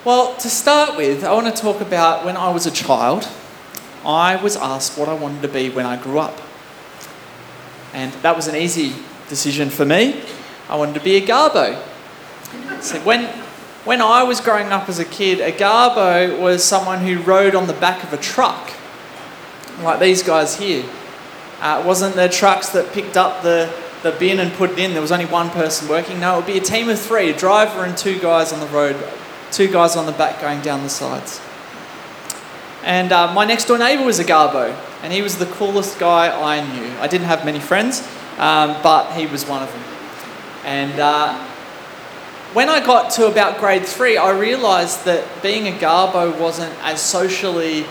Well, to start with, I want to talk about when I was a child. I was asked what I wanted to be when I grew up. And that was an easy decision for me. I wanted to be a garbo. So when I was growing up as a kid, a garbo was someone who rode on the back of a truck, like these guys here. It wasn't the trucks that picked up the bin and put it in. There was only one person working. No, it would be a team of three, a driver and two guys on the road, two guys on the back going down the sides. And my next door neighbour was a garbo, and he was the coolest guy I knew. I didn't have many friends, but he was one of them. And when I got to about grade 3, I realised that being a garbo wasn't as socially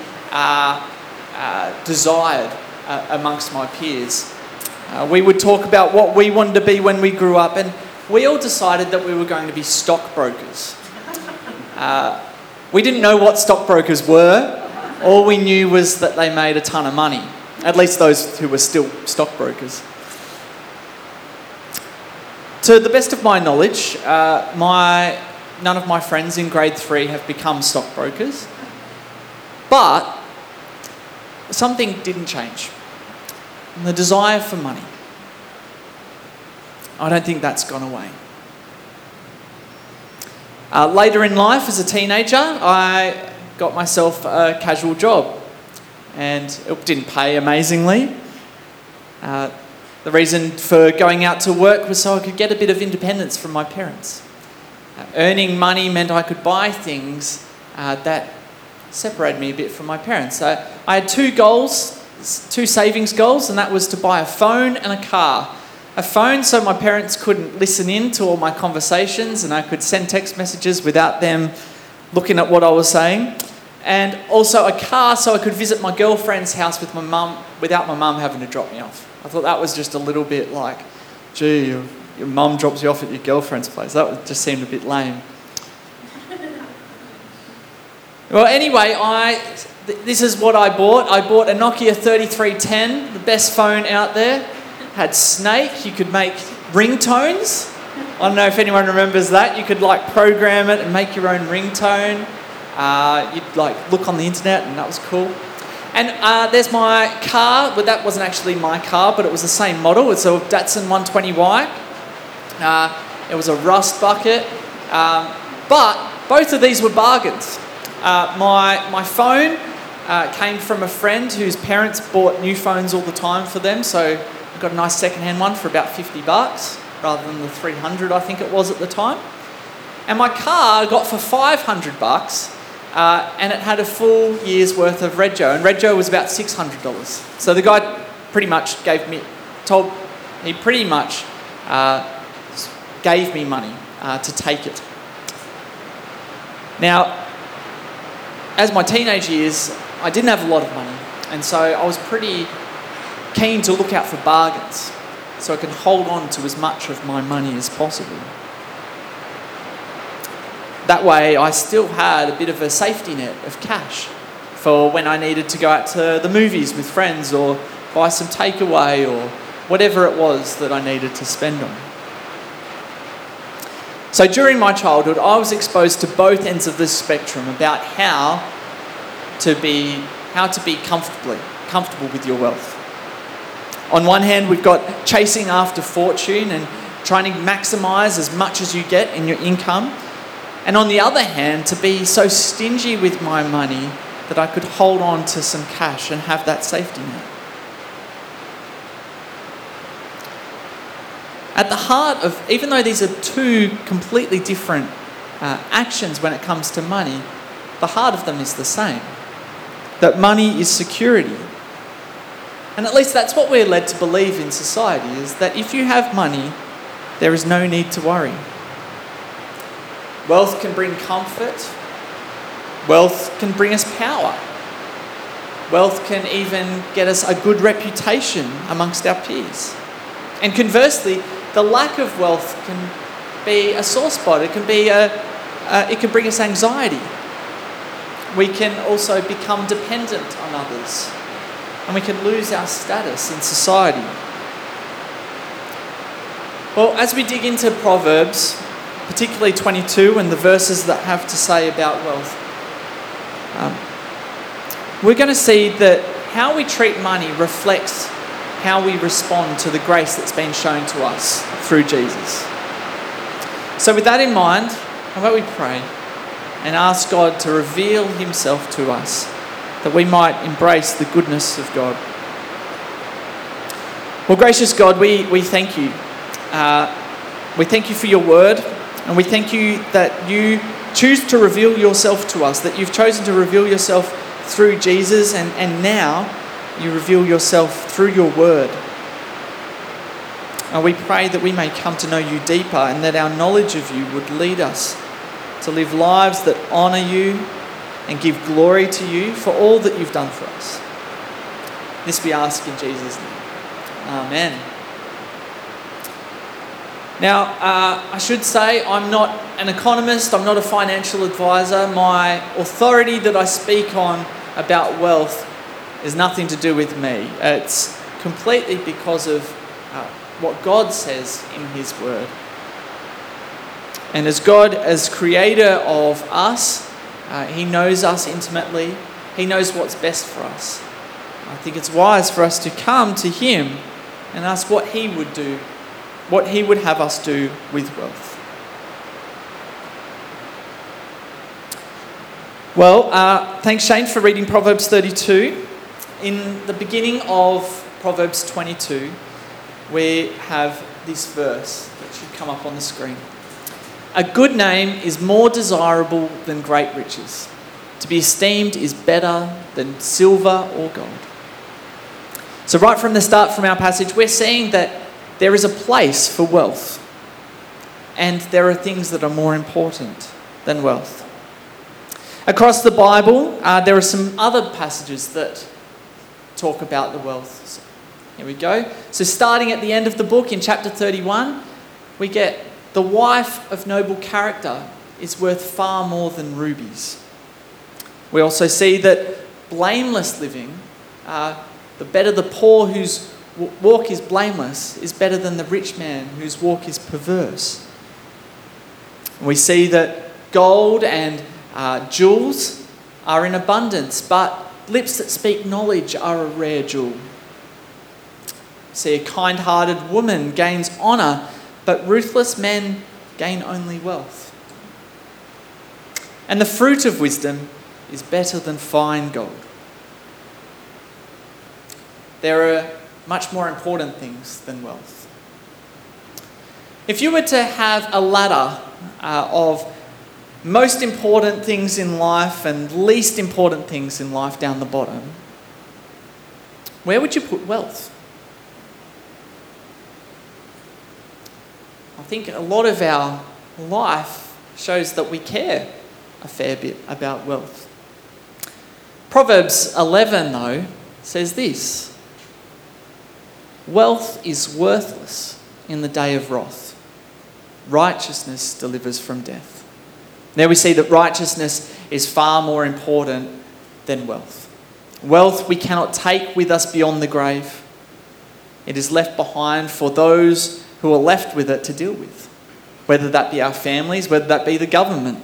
desired amongst my peers. We would talk about what we wanted to be when we grew up, and we all decided that we were going to be stockbrokers. We didn't know what stockbrokers were. All we knew was that they made a ton of money, at least those who were still stockbrokers. To the best of my knowledge, none of my friends in grade 3 have become stockbrokers, but something didn't change. The desire for money. I don't think that's gone away. Later in life, as a teenager, I got myself a casual job, and it didn't pay amazingly. The reason for going out to work was so I could get a bit of independence from my parents. Earning money meant I could buy things that separated me a bit from my parents. I had two savings goals, and that was to buy a phone and a car. A phone so my parents couldn't listen in to all my conversations and I could send text messages without them looking at what I was saying. And also a car so I could visit my girlfriend's house with my mum without my mum having to drop me off. I thought that was just a little bit like, gee, your mum drops you off at your girlfriend's place. That just seemed a bit lame. Well, anyway, this is what I bought. I bought a Nokia 3310, the best phone out there. Had Snake. You could make ringtones. I don't know if anyone remembers that. You could program it and make your own ringtone. You'd look on the internet, and that was cool. And there's my car, but that wasn't actually my car, but it was the same model. It's a Datsun 120Y. It was a rust bucket. But both of these were bargains. My phone came from a friend whose parents bought new phones all the time for them, so I got a nice second-hand one for about $50 rather than the $300 I think it was at the time. And my car I got for $500, and it had a full year's worth of Rego, and Rego was about $600. So the guy pretty much gave me money to take it. Now, as my teenage years, I didn't have a lot of money, and so I was pretty keen to look out for bargains so I could hold on to as much of my money as possible. That way, I still had a bit of a safety net of cash for when I needed to go out to the movies with friends or buy some takeaway or whatever it was that I needed to spend on. So during my childhood, I was exposed to both ends of the spectrum about how to be comfortable with your wealth. On one hand, we've got chasing after fortune and trying to maximise as much as you get in your income. And on the other hand, to be so stingy with my money that I could hold on to some cash and have that safety net. At the heart of, even though these are two completely different actions when it comes to money, the heart of them is the same. That money is security. And at least that's what we're led to believe in society, is that if you have money, there is no need to worry. Wealth can bring comfort. Wealth can bring us power. Wealth can even get us a good reputation amongst our peers. And conversely, the lack of wealth can be a sore spot. It can bring us anxiety. We can also become dependent on others, and we can lose our status in society. Well, as we dig into Proverbs, particularly 22 and the verses that have to say about wealth, we're going to see that how we treat money reflects how we respond to the grace that's been shown to us through Jesus. So with that in mind, how about we pray and ask God to reveal himself to us, that we might embrace the goodness of God. Well, gracious God, we thank you. We thank you for your word, and we thank you that you choose to reveal yourself to us, that you've chosen to reveal yourself through Jesus, and now you reveal yourself through your word. And we pray that we may come to know you deeper, and that our knowledge of you would lead us to live lives that honour you and give glory to you for all that you've done for us. This we ask in Jesus' name. Amen. Now, I should say I'm not an economist, I'm not a financial advisor. My authority that I speak on about wealth is nothing to do with me. It's completely because of what God says in his word. And as God, as creator of us, he knows us intimately. He knows what's best for us. I think it's wise for us to come to him and ask what he would do, what he would have us do with wealth. Well, thanks Shane for reading Proverbs 32. In the beginning of Proverbs 22, we have this verse that should come up on the screen. A good name is more desirable than great riches. To be esteemed is better than silver or gold. So right from the start from our passage, we're seeing that there is a place for wealth, and there are things that are more important than wealth. Across the Bible, there are some other passages that talk about the wealth. So here we go. So starting at the end of the book in chapter 31, we get the wife of noble character is worth far more than rubies. We also see that blameless living, the better the poor whose walk is blameless, is better than the rich man whose walk is perverse. We see that gold and jewels are in abundance, but lips that speak knowledge are a rare jewel. See, a kind-hearted woman gains honour, but ruthless men gain only wealth. And the fruit of wisdom is better than fine gold. There are much more important things than wealth. If you were to have a ladder of most important things in life and least important things in life down the bottom, where would you put wealth? I think a lot of our life shows that we care a fair bit about wealth. Proverbs 11, though, says this: wealth is worthless in the day of wrath. Righteousness delivers from death. There we see that righteousness is far more important than wealth. Wealth we cannot take with us beyond the grave. It is left behind for those who are left with it to deal with, whether that be our families, whether that be the government.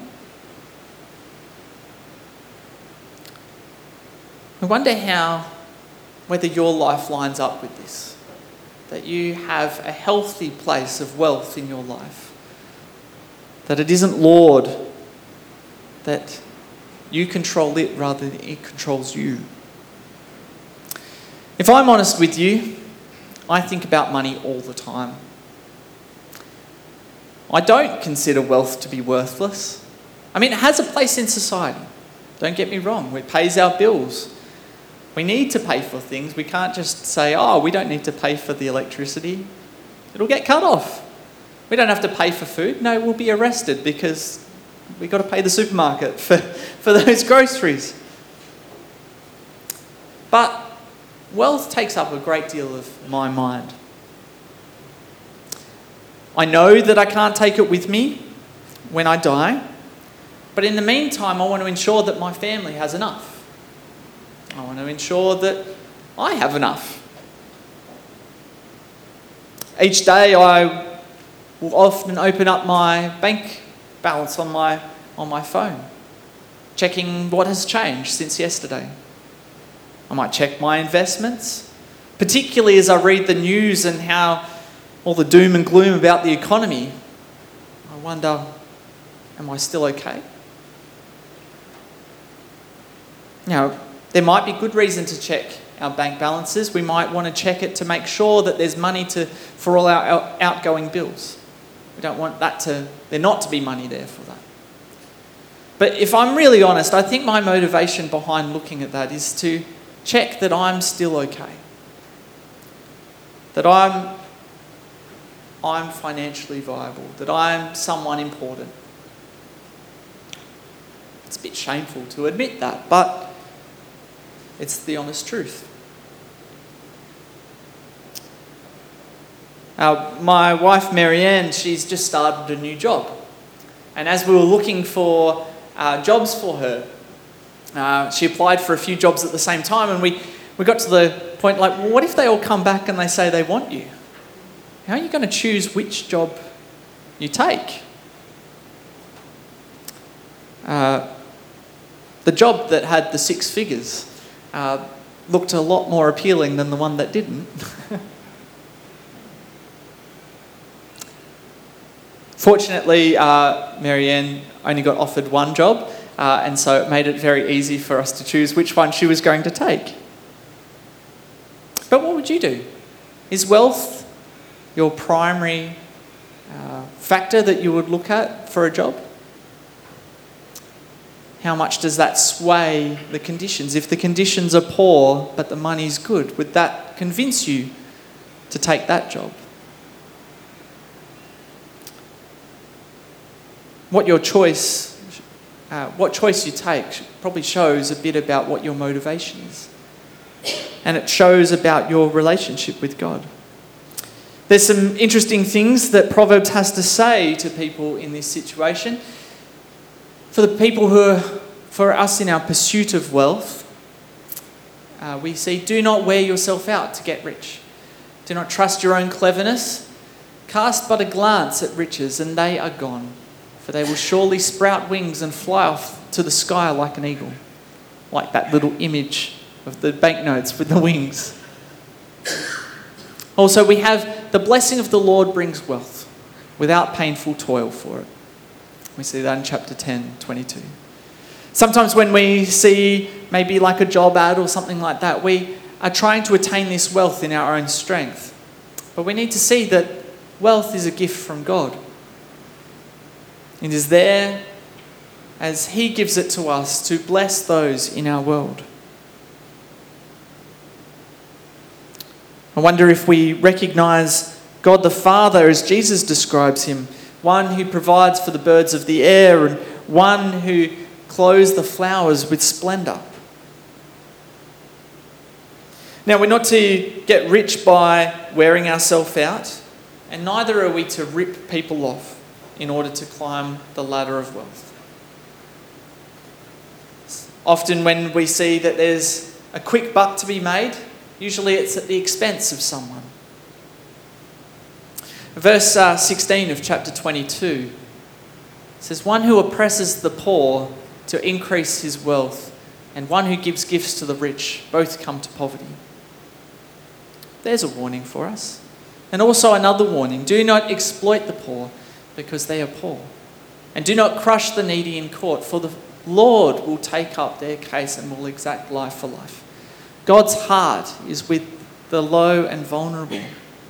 I wonder whether your life lines up with this, that you have a healthy place of wealth in your life, that it isn't Lord, that you control it rather than it controls you. If I'm honest with you, I think about money all the time. I don't consider wealth to be worthless. I mean, it has a place in society. Don't get me wrong, it pays our bills. We need to pay for things. We can't just say, oh, we don't need to pay for the electricity. It'll get cut off. We don't have to pay for food. No, we'll be arrested because we've got to pay the supermarket for those groceries. But wealth takes up a great deal of my mind. I know that I can't take it with me when I die, but in the meantime, I want to ensure that my family has enough. I want to ensure that I have enough. Each day I will often open up my bank balance on my phone, checking what has changed since yesterday. I might check my investments, particularly as I read the news and how all the doom and gloom about the economy. I wonder, am I still okay? Now, there might be good reason to check our bank balances. We might want to check it to make sure that there's money for all our outgoing bills. We don't want there not to be money there for that. But if I'm really honest, I think my motivation behind looking at that is to check that I'm still okay. That I'm financially viable. That I'm someone important. It's a bit shameful to admit that, but it's the honest truth. My wife Marianne, she's just started a new job. And as we were looking for jobs for her, she applied for a few jobs at the same time, and we got to the point like, well, what if they all come back and they say they want you? How are you going to choose which job you take? The job that had the 6 figures looked a lot more appealing than the one that didn't. Fortunately, Marianne only got offered one job, and so it made it very easy for us to choose which one she was going to take. But what would you do? Is wealth your primary factor that you would look at for a job? How much does that sway the conditions? If the conditions are poor but the money's good, would that convince you to take that job? What choice you take probably shows a bit about what your motivation is. And it shows about your relationship with God. There's some interesting things that Proverbs has to say to people in this situation. For the people for us in our pursuit of wealth, we see, do not wear yourself out to get rich. Do not trust your own cleverness. Cast but a glance at riches and they are gone. For they will surely sprout wings and fly off to the sky like an eagle. Like that little image of the banknotes with the wings. Also, we have the blessing of the Lord brings wealth without painful toil for it. We see that in chapter 10, 22. Sometimes when we see maybe like a job ad or something like that, we are trying to attain this wealth in our own strength. But we need to see that wealth is a gift from God. It is there as He gives it to us to bless those in our world. I wonder if we recognise God the Father as Jesus describes Him, one who provides for the birds of the air and one who clothes the flowers with splendour. Now, we're not to get rich by wearing ourselves out, and neither are we to rip people off in order to climb the ladder of wealth. Often when we see that there's a quick buck to be made, usually it's at the expense of someone. Verse 16 of chapter 22 says, one who oppresses the poor to increase his wealth, and one who gives gifts to the rich, both come to poverty. There's a warning for us. And also another warning, do not exploit the poor because they are poor. And do not crush the needy in court, for the Lord will take up their case and will exact life for life. God's heart is with the low and vulnerable.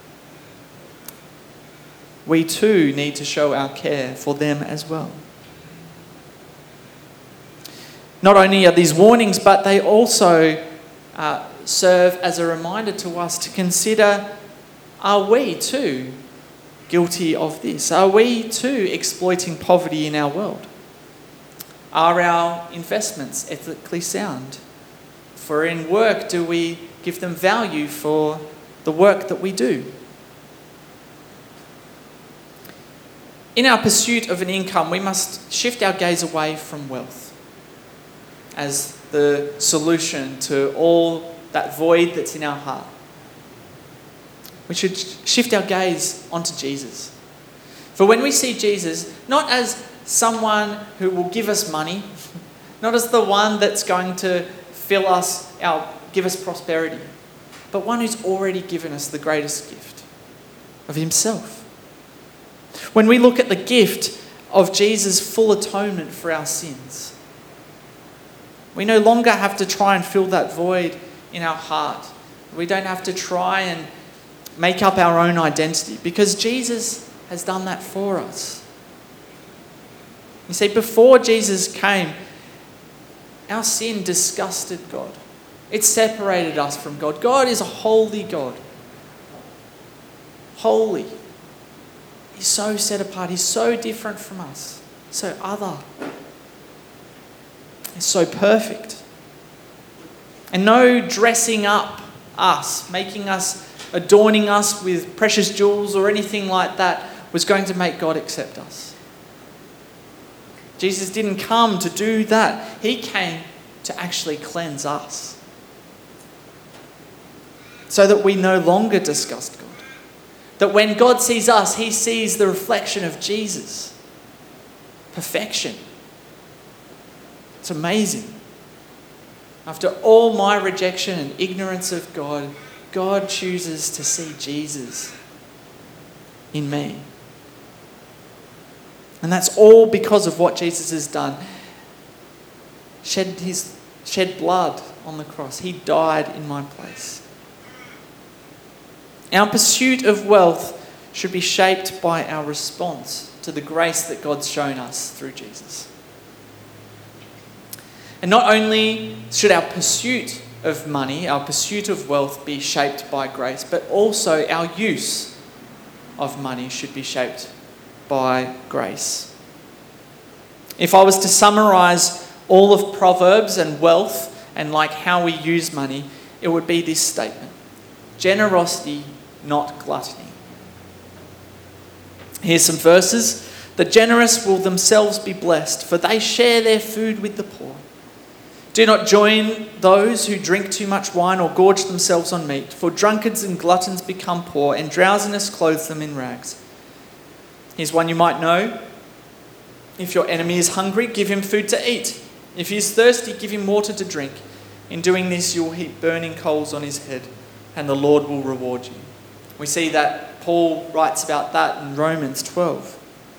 We too need to show our care for them as well. Not only are these warnings, but they also serve as a reminder to us to consider, are we too guilty of this? Are we too exploiting poverty in our world? Are our investments ethically sound? For in work, do we give them value for the work that we do? In our pursuit of an income, we must shift our gaze away from wealth as the solution to all that void that's in our heart. We should shift our gaze onto Jesus. For when we see Jesus, not as someone who will give us money, not as the one that's going to give us prosperity, but one who's already given us the greatest gift of himself. When we look at the gift of Jesus' full atonement for our sins, we no longer have to try and fill that void in our heart. We don't have to try and make up our own identity because Jesus has done that for us. You see, before Jesus came, our sin disgusted God. It separated us from God. God is a holy God. Holy. He's so set apart. He's so different from us. So other. He's so perfect. And no dressing up us, adorning us with precious jewels or anything like that was going to make God accept us. Jesus didn't come to do that. He came to actually cleanse us so that we no longer disgust God. That when God sees us, he sees the reflection of Jesus. Perfection. It's amazing. After all my rejection and ignorance of God, God chooses to see Jesus in me. And that's all because of what Jesus has done. Shed blood on the cross. He died in my place. Our pursuit of wealth should be shaped by our response to the grace that God's shown us through Jesus. And not only should our pursuit of money, our pursuit of wealth be shaped by grace, but also our use of money should be shaped by grace. If I was to summarise all of Proverbs and wealth and like how we use money, it would be this statement: generosity, not gluttony. Here's some verses. The generous will themselves be blessed, for they share their food with the poor. Do not join those who drink too much wine or gorge themselves on meat, for drunkards and gluttons become poor, and drowsiness clothes them in rags. Here's one you might know. If your enemy is hungry, give him food to eat. If he is thirsty, give him water to drink. In doing this, you will heap burning coals on his head, and the Lord will reward you. We see that Paul writes about that in Romans 12.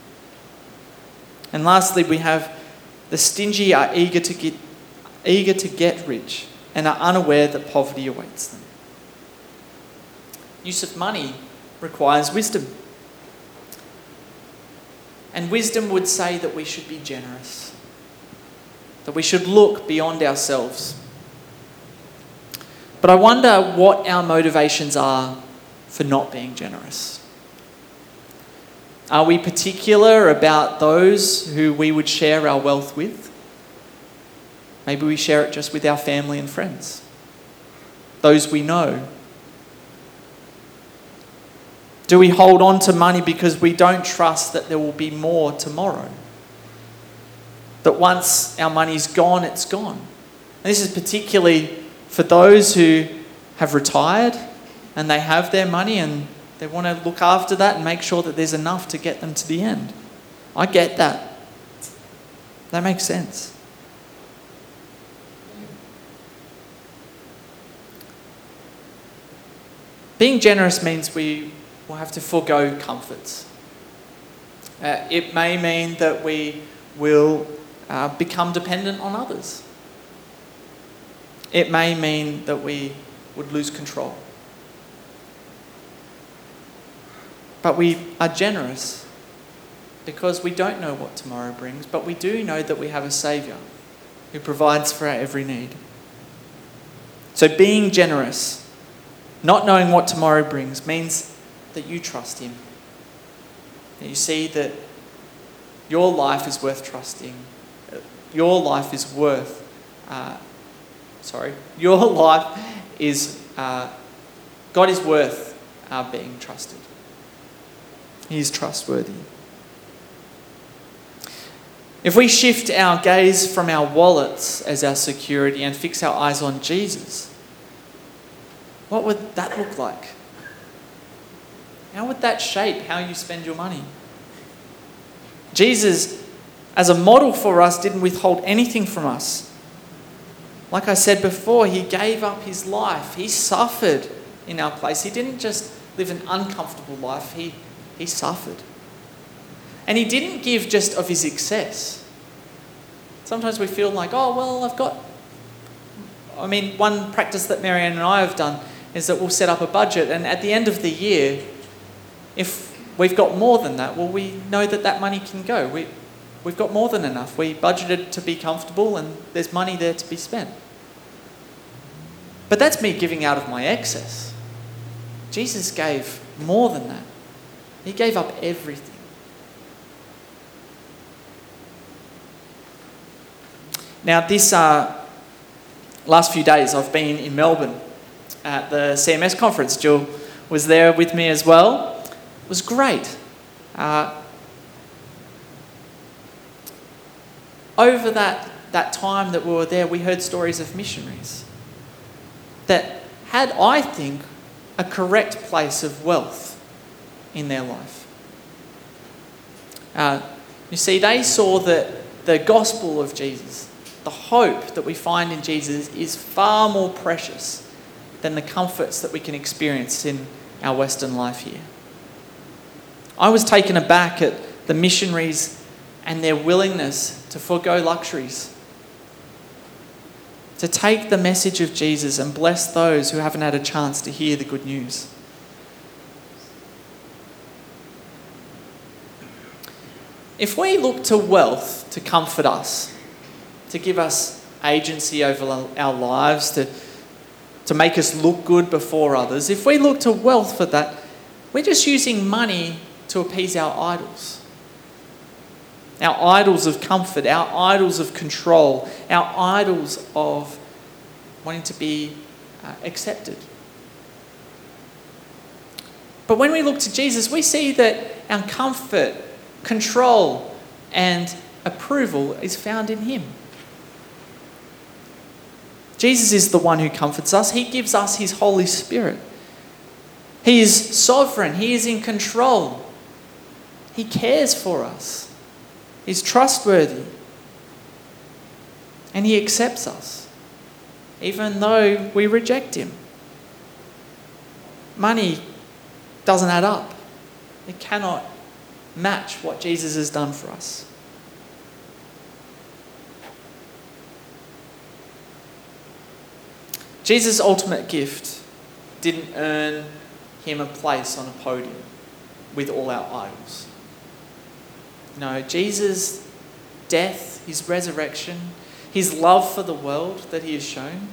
And lastly, we have the stingy are eager to get rich and are unaware that poverty awaits them. Use of money requires wisdom. And wisdom would say that we should be generous, that we should look beyond ourselves. But I wonder what our motivations are for not being generous. Are we particular about those who we would share our wealth with? Maybe we share it just with our family and friends, those we know. Do we hold on to money because we don't trust that there will be more tomorrow? That once our money's gone, it's gone. And this is particularly for those who have retired and they have their money and they want to look after that and make sure that there's enough to get them to the end. I get that. That makes sense. Being generous means we will have to forego comforts. It may mean that we will become dependent on others. It may mean that we would lose control. But we are generous because we don't know what tomorrow brings, but we do know that we have a Saviour who provides for our every need. So being generous, not knowing what tomorrow brings, means that you trust him. That you see that your life is worth trusting. Your life is worth... Your life is... God is worth being trusted. He is trustworthy. If we shift our gaze from our wallets as our security and fix our eyes on Jesus, what would that look like? How would that shape how you spend your money? Jesus, as a model for us, didn't withhold anything from us. Like I said before, he gave up his life. He suffered in our place. He didn't just live an uncomfortable life. He suffered. And he didn't give just of his excess. Sometimes we feel like, oh, well, one practice that Marianne and I have done is that we'll set up a budget, and at the end of the year, if we've got more than that, well, we know that money can go. We've got more than enough. We budgeted to be comfortable, and there's money there to be spent. But that's me giving out of my excess. Jesus gave more than that. He gave up everything. Now, this last few days I've been in Melbourne at the CMS conference. Jill was there with me as well. It was great. Over that time that we were there, we heard stories of missionaries that had, I think, a correct place of wealth in their life. You see, they saw that the gospel of Jesus, the hope that we find in Jesus, is far more precious than the comforts that we can experience in our Western life here. I was taken aback at the missionaries and their willingness to forego luxuries, to take the message of Jesus and bless those who haven't had a chance to hear the good news. If we look to wealth to comfort us, to give us agency over our lives, to make us look good before others, if we look to wealth for that, we're just using money to appease our idols. Our idols of comfort, our idols of control, our idols of wanting to be accepted. But when we look to Jesus, we see that our comfort, control, and approval is found in him. Jesus is the one who comforts us. He gives us his Holy Spirit. He is sovereign. He is in control. He cares for us. He's trustworthy. And he accepts us, even though we reject him. Money doesn't add up. It cannot match what Jesus has done for us. Jesus' ultimate gift didn't earn him a place on a podium with all our idols. No, Jesus' death, his resurrection, his love for the world that he has shown,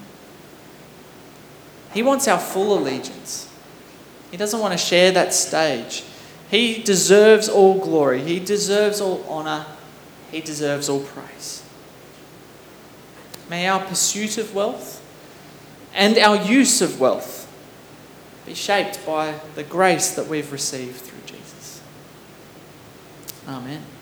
he wants our full allegiance. He doesn't want to share that stage. He deserves all glory. He deserves all honour. He deserves all praise. May our pursuit of wealth and our use of wealth be shaped by the grace that we've received through Jesus. Amen.